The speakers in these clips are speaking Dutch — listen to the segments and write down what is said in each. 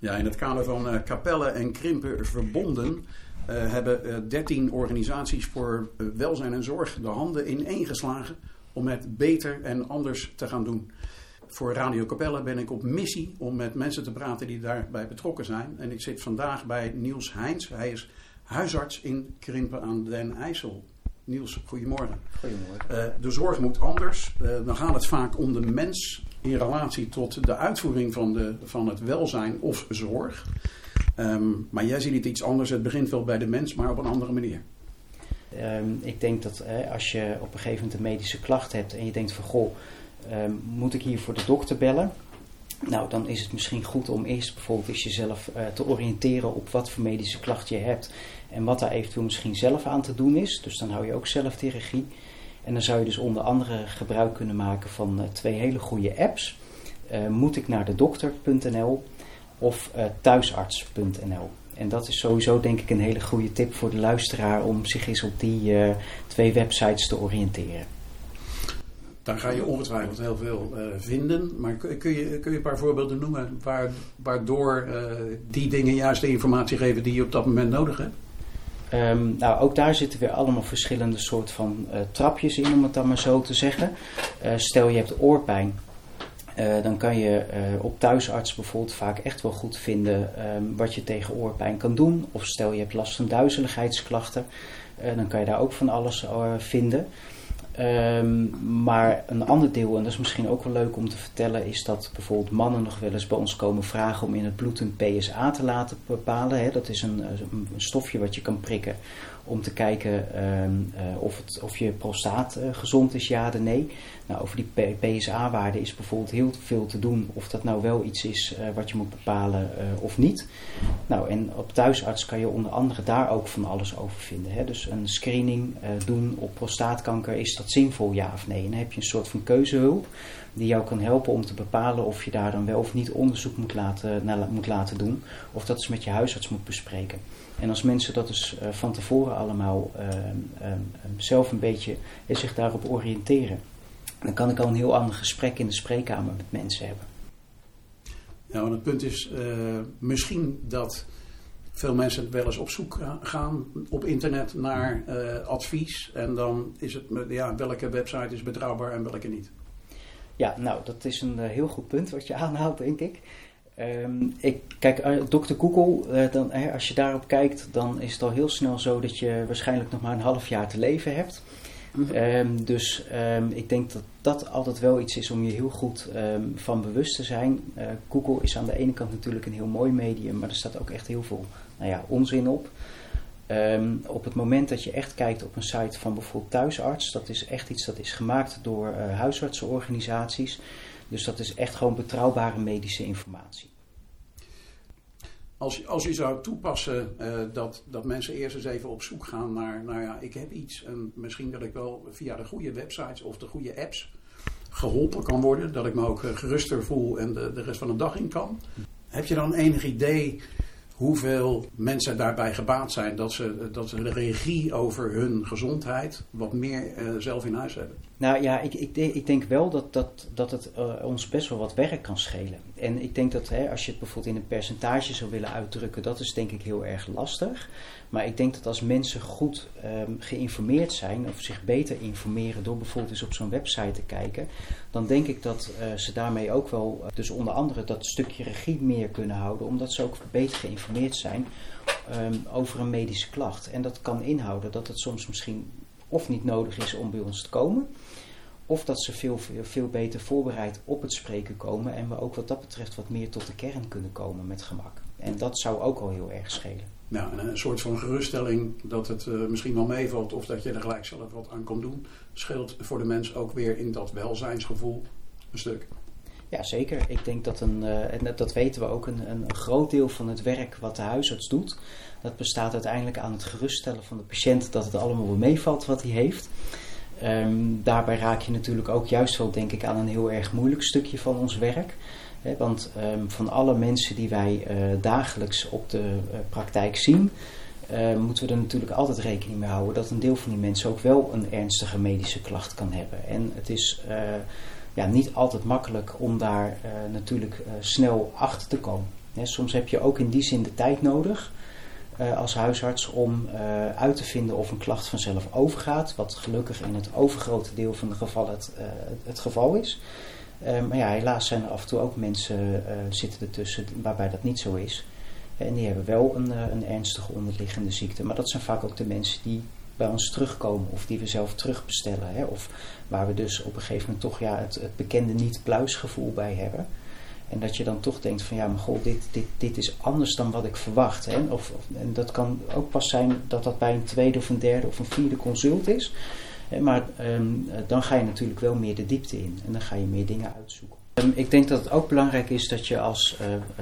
Ja, in het kader van Capelle en Krimpen verbonden hebben 13 organisaties voor welzijn en zorg de handen ineengeslagen om het beter en anders te gaan doen. Voor Radio Capelle ben ik op missie om met mensen te praten die daarbij betrokken zijn. En ik zit vandaag bij Niels Heins. Hij is huisarts in Krimpen aan den IJssel. Niels, goedemorgen. Goedemorgen. De zorg moet anders. Dan gaat het vaak om de mens in relatie tot de uitvoering van het welzijn of zorg. Maar jij ziet het iets anders. Het begint wel bij de mens, maar op een andere manier. Ik denk dat als je op een gegeven moment een medische klacht hebt en je denkt van goh, moet ik hier voor de dokter bellen? Nou, dan is het misschien goed om eerst bijvoorbeeld eens jezelf te oriënteren op wat voor medische klacht je hebt. En wat daar eventueel misschien zelf aan te doen is. Dus dan hou je ook zelf de regie. En dan zou je dus onder andere gebruik kunnen maken van 2 hele goede apps. Moetiknaardedokter.nl of thuisarts.nl. En dat is sowieso denk ik een hele goede tip voor de luisteraar om zich eens op die 2 websites te oriënteren. Daar ga je ongetwijfeld heel veel vinden. Maar kun je een paar voorbeelden noemen waardoor die dingen juist de informatie geven die je op dat moment nodig hebt? Nou, ook daar zitten weer allemaal verschillende soort van trapjes in, om het dan maar zo te zeggen. Stel je hebt oorpijn. Dan kan je op thuisarts bijvoorbeeld vaak echt wel goed vinden wat je tegen oorpijn kan doen. Of stel je hebt last van duizeligheidsklachten. Dan kan je daar ook van alles vinden. Maar een ander deel, en dat is misschien ook wel leuk om te vertellen, is dat bijvoorbeeld mannen nog wel eens bij ons komen vragen om in het bloed een PSA te laten bepalen. Dat is een stofje wat je kan prikken om te kijken of je prostaat gezond is, ja of nee. Nou, over die PSA-waarde is bijvoorbeeld heel veel te doen of dat nou wel iets is wat je moet bepalen of niet. Nou, en op thuisarts kan je onder andere daar ook van alles over vinden. Hè? Dus een screening doen op prostaatkanker, is dat zinvol, ja of nee? En dan heb je een soort van keuzehulp die jou kan helpen om te bepalen of je daar dan wel of niet onderzoek moet laten doen. Of dat eens met je huisarts moet bespreken. En als mensen dat dus van tevoren allemaal zelf een beetje zich daarop oriënteren, dan kan ik al een heel ander gesprek in de spreekkamer met mensen hebben. Nou, en het punt is misschien dat veel mensen wel eens op zoek gaan op internet naar advies. En dan is het, welke website is betrouwbaar en welke niet? Ja, nou, dat is een heel goed punt wat je aanhaalt, denk ik. Kijk, Dr. Google, als je daarop kijkt, dan is het al heel snel zo dat je waarschijnlijk nog maar een half jaar te leven hebt. Dus ik denk dat dat altijd wel iets is om je heel goed van bewust te zijn. Google is aan de ene kant natuurlijk een heel mooi medium, maar er staat ook echt heel veel onzin op. Op het moment dat je echt kijkt op een site van bijvoorbeeld thuisarts, dat is echt iets dat is gemaakt door huisartsenorganisaties. Dus dat is echt gewoon betrouwbare medische informatie. Als je zou toepassen dat mensen eerst eens even op zoek gaan naar, ik heb iets. En misschien dat ik wel via de goede websites of de goede apps geholpen kan worden. Dat ik me ook geruster voel en de rest van de dag in kan. Heb je dan enig idee hoeveel mensen daarbij gebaat zijn dat ze de regie over hun gezondheid wat meer zelf in huis hebben? Nou ja, ik denk wel dat het ons best wel wat werk kan schelen. En ik denk dat als je het bijvoorbeeld in een percentage zou willen uitdrukken, dat is denk ik heel erg lastig. Maar ik denk dat als mensen goed geïnformeerd zijn of zich beter informeren door bijvoorbeeld eens op zo'n website te kijken, dan denk ik dat ze daarmee ook wel dus onder andere dat stukje regie meer kunnen houden, omdat ze ook beter geïnformeerd zijn over een medische klacht. En dat kan inhouden dat het soms misschien of niet nodig is om bij ons te komen, of dat ze veel beter voorbereid op het spreken komen en we ook wat dat betreft wat meer tot de kern kunnen komen met gemak. En dat zou ook al heel erg schelen. Nou, een soort van geruststelling dat het misschien wel meevalt of dat je er gelijk zelf wat aan kan doen, scheelt voor de mens ook weer in dat welzijnsgevoel een stuk. Ja, zeker. Ik denk dat en dat weten we ook, een groot deel van het werk wat de huisarts doet, dat bestaat uiteindelijk aan het geruststellen van de patiënt dat het allemaal wel meevalt wat hij heeft. Daarbij raak je natuurlijk ook juist wel, denk ik, aan een heel erg moeilijk stukje van ons werk. Want van alle mensen die wij dagelijks op de praktijk zien, moeten we er natuurlijk altijd rekening mee houden dat een deel van die mensen ook wel een ernstige medische klacht kan hebben. En het is niet altijd makkelijk om daar natuurlijk snel achter te komen. Soms heb je ook in die zin de tijd nodig als huisarts om uit te vinden of een klacht vanzelf overgaat. Wat gelukkig in het overgrote deel van de gevallen het geval is. Maar ja, helaas zijn er af en toe ook mensen zitten ertussen waarbij dat niet zo is. En die hebben wel een ernstige onderliggende ziekte. Maar dat zijn vaak ook de mensen die bij ons terugkomen of die we zelf terugbestellen. Hè? Of waar we dus op een gegeven moment toch het bekende niet-pluisgevoel bij hebben. En dat je dan toch denkt van ja, maar goh, dit is anders dan wat ik verwacht. Hè? En dat kan ook pas zijn dat bij een tweede of een derde of een vierde consult is. Maar dan ga je natuurlijk wel meer de diepte in. En dan ga je meer dingen uitzoeken. Ik denk dat het ook belangrijk is dat je als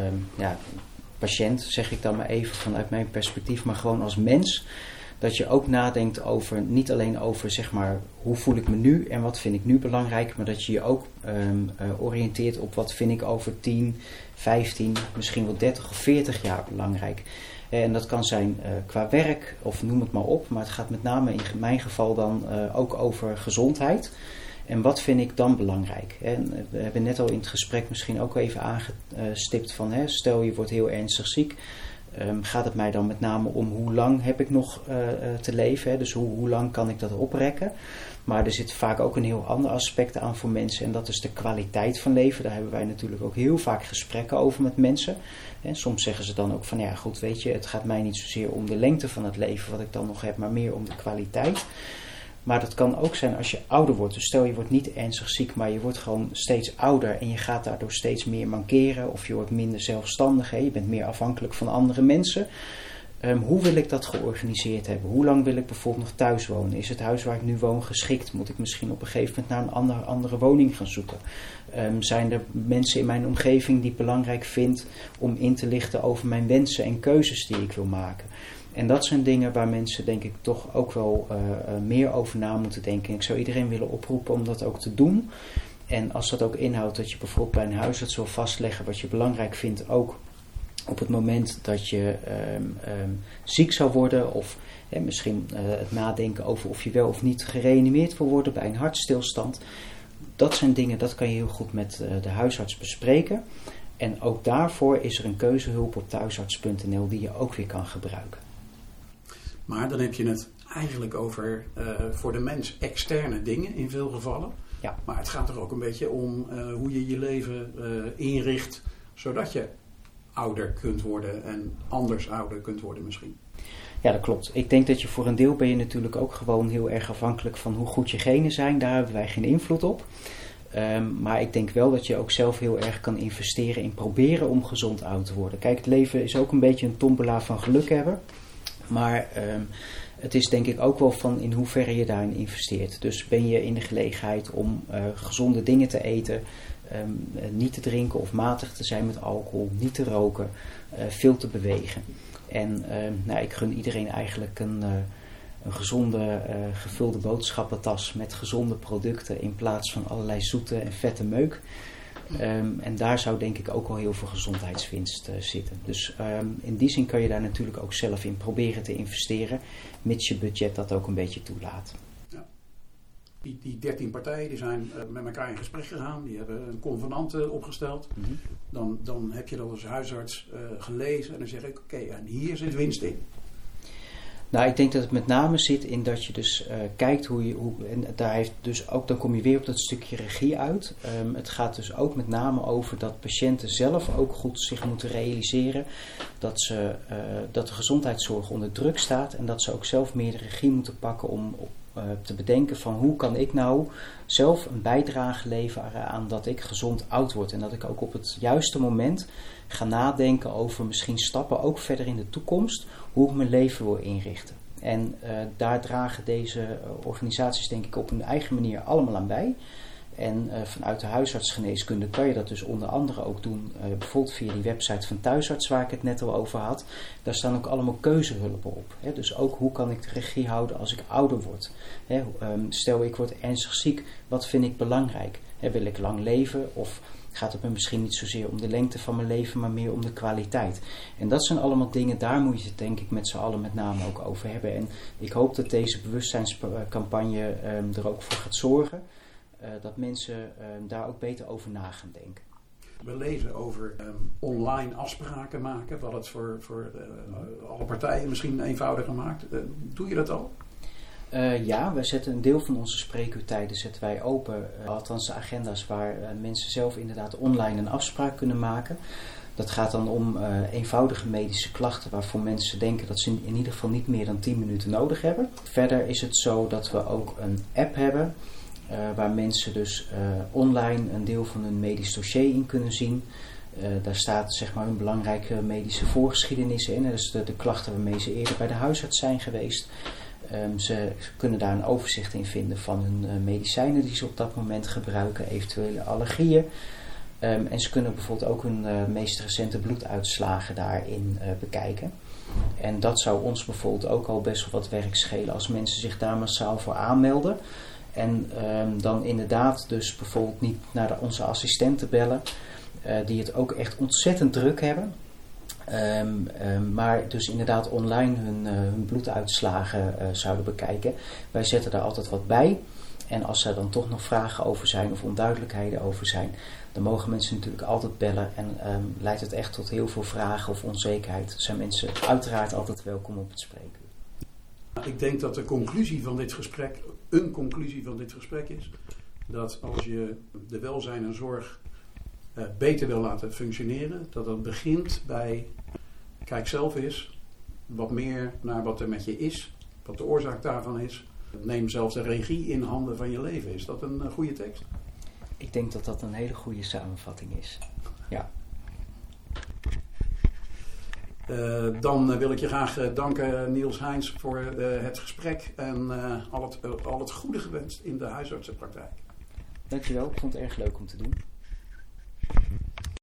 patiënt, zeg ik dan maar even vanuit mijn perspectief, maar gewoon als mens, dat je ook nadenkt over, niet alleen over zeg maar, hoe voel ik me nu en wat vind ik nu belangrijk, maar dat je je ook oriënteert op wat vind ik over 10, 15, misschien wel 30 of 40 jaar belangrijk. En dat kan zijn qua werk of noem het maar op, maar het gaat met name in mijn geval dan ook over gezondheid. En wat vind ik dan belangrijk? En we hebben net al in het gesprek misschien ook even aangestipt van stel je wordt heel ernstig ziek. Gaat het mij dan met name om hoe lang heb ik nog te leven? Hè? Dus hoe lang kan ik dat oprekken? Maar er zit vaak ook een heel ander aspect aan voor mensen. En dat is de kwaliteit van leven. Daar hebben wij natuurlijk ook heel vaak gesprekken over met mensen. En soms zeggen ze dan ook van ja goed weet je, het gaat mij niet zozeer om de lengte van het leven wat ik dan nog heb, maar meer om de kwaliteit. Maar dat kan ook zijn als je ouder wordt. Dus stel je wordt niet ernstig ziek, maar je wordt gewoon steeds ouder en je gaat daardoor steeds meer mankeren of je wordt minder zelfstandig. Hè? Je bent meer afhankelijk van andere mensen. Hoe wil ik dat georganiseerd hebben? Hoe lang wil ik bijvoorbeeld nog thuis wonen? Is het huis waar ik nu woon geschikt? Moet ik misschien op een gegeven moment naar een andere woning gaan zoeken? Zijn er mensen in mijn omgeving die ik belangrijk vind om in te lichten over mijn wensen en keuzes die ik wil maken? En dat zijn dingen waar mensen denk ik toch ook wel meer over na moeten denken. Ik zou iedereen willen oproepen om dat ook te doen. En als dat ook inhoudt dat je bijvoorbeeld bij een huisarts wil vastleggen wat je belangrijk vindt, ook op het moment dat je ziek zou worden of misschien het nadenken over of je wel of niet gereanimeerd wil worden bij een hartstilstand. Dat zijn dingen, dat kan je heel goed met de huisarts bespreken. En ook daarvoor is er een keuzehulp op thuisarts.nl die je ook weer kan gebruiken. Maar dan heb je het eigenlijk over voor de mens externe dingen in veel gevallen. Ja. Maar het gaat er ook een beetje om hoe je je leven inricht, zodat je ouder kunt worden en anders ouder kunt worden misschien. Ja, dat klopt. Ik denk dat je voor een deel ben je natuurlijk ook gewoon heel erg afhankelijk van hoe goed je genen zijn. Daar hebben wij geen invloed op. Maar ik denk wel dat je ook zelf heel erg kan investeren in proberen om gezond oud te worden. Kijk, het leven is ook een beetje een tombola van geluk hebben. Maar het is denk ik ook wel van in hoeverre je daarin investeert. Dus ben je in de gelegenheid om gezonde dingen te eten, niet te drinken of matig te zijn met alcohol, niet te roken, veel te bewegen. En ik gun iedereen eigenlijk een gezonde gevulde boodschappentas met gezonde producten in plaats van allerlei zoete en vette meuk. En daar zou denk ik ook al heel veel gezondheidswinst zitten. Dus in die zin kan je daar natuurlijk ook zelf in proberen te investeren, mits je budget dat ook een beetje toelaat. Ja. Die 13 partijen die zijn met elkaar in gesprek gegaan, die hebben een convenant opgesteld. Mm-hmm. Dan heb je dat als huisarts gelezen en dan zeg ik oké, en hier zit winst in. Nou, ik denk dat het met name zit in dat je dus kijkt en daar heeft dus ook, dan kom je weer op dat stukje regie uit. Het gaat dus ook met name over dat patiënten zelf ook goed zich moeten realiseren dat de gezondheidszorg onder druk staat en dat ze ook zelf meer de regie moeten pakken om te bedenken van hoe kan ik nou zelf een bijdrage leveren aan dat ik gezond oud word. En dat ik ook op het juiste moment ga nadenken over misschien stappen ook verder in de toekomst, hoe ik mijn leven wil inrichten. En daar dragen deze organisaties denk ik op hun eigen manier allemaal aan bij. En vanuit de huisartsgeneeskunde kan je dat dus onder andere ook doen, bijvoorbeeld via die website van Thuisarts waar ik het net al over had. Daar staan ook allemaal keuzehulpen op. Hè? Dus ook hoe kan ik de regie houden als ik ouder word. Hè? Stel ik word ernstig ziek, wat vind ik belangrijk? Hè, wil ik lang leven of gaat het me misschien niet zozeer om de lengte van mijn leven, maar meer om de kwaliteit. En dat zijn allemaal dingen, daar moet je het denk ik met z'n allen met name ook over hebben. En ik hoop dat deze bewustzijnscampagne er ook voor gaat zorgen. Dat mensen daar ook beter over na gaan denken. We lezen over online afspraken maken, wat het voor alle partijen misschien eenvoudiger maakt. Doe je dat al? Ja, wij zetten een deel van onze spreekuurtijden zetten wij open. Althans de agenda's waar mensen zelf inderdaad online een afspraak kunnen maken. Dat gaat dan om eenvoudige medische klachten waarvoor mensen denken dat ze in ieder geval niet meer dan 10 minuten nodig hebben. Verder is het zo dat we ook een app hebben waar mensen dus online een deel van hun medisch dossier in kunnen zien. Daar staat zeg maar hun belangrijke medische voorgeschiedenissen in. Dus de klachten waarmee ze eerder bij de huisarts zijn geweest. Ze kunnen daar een overzicht in vinden van hun medicijnen die ze op dat moment gebruiken, eventuele allergieën. En ze kunnen bijvoorbeeld ook hun meest recente bloeduitslagen daarin bekijken. En dat zou ons bijvoorbeeld ook al best wel wat werk schelen als mensen zich daar massaal voor aanmelden. En dan inderdaad dus bijvoorbeeld niet naar onze assistenten bellen, die het ook echt ontzettend druk hebben. Maar dus inderdaad online hun bloeduitslagen zouden bekijken. Wij zetten daar altijd wat bij. En als er dan toch nog vragen over zijn of onduidelijkheden over zijn, dan mogen mensen natuurlijk altijd bellen. En leidt het echt tot heel veel vragen of onzekerheid, zijn mensen uiteraard altijd welkom op het spreekuur. Ik denk dat een conclusie van dit gesprek is dat als je de welzijn en zorg beter wil laten functioneren, dat het begint bij kijk zelf eens wat meer naar wat er met je is, wat de oorzaak daarvan is. Neem zelfs de regie in handen van je leven. Is dat een goede tekst? Ik denk dat dat een hele goede samenvatting is. Ja. Dan wil ik je graag danken, Niels Heins, voor het gesprek en al het goede gewenst in de huisartsenpraktijk. Dankjewel, ik vond het erg leuk om te doen.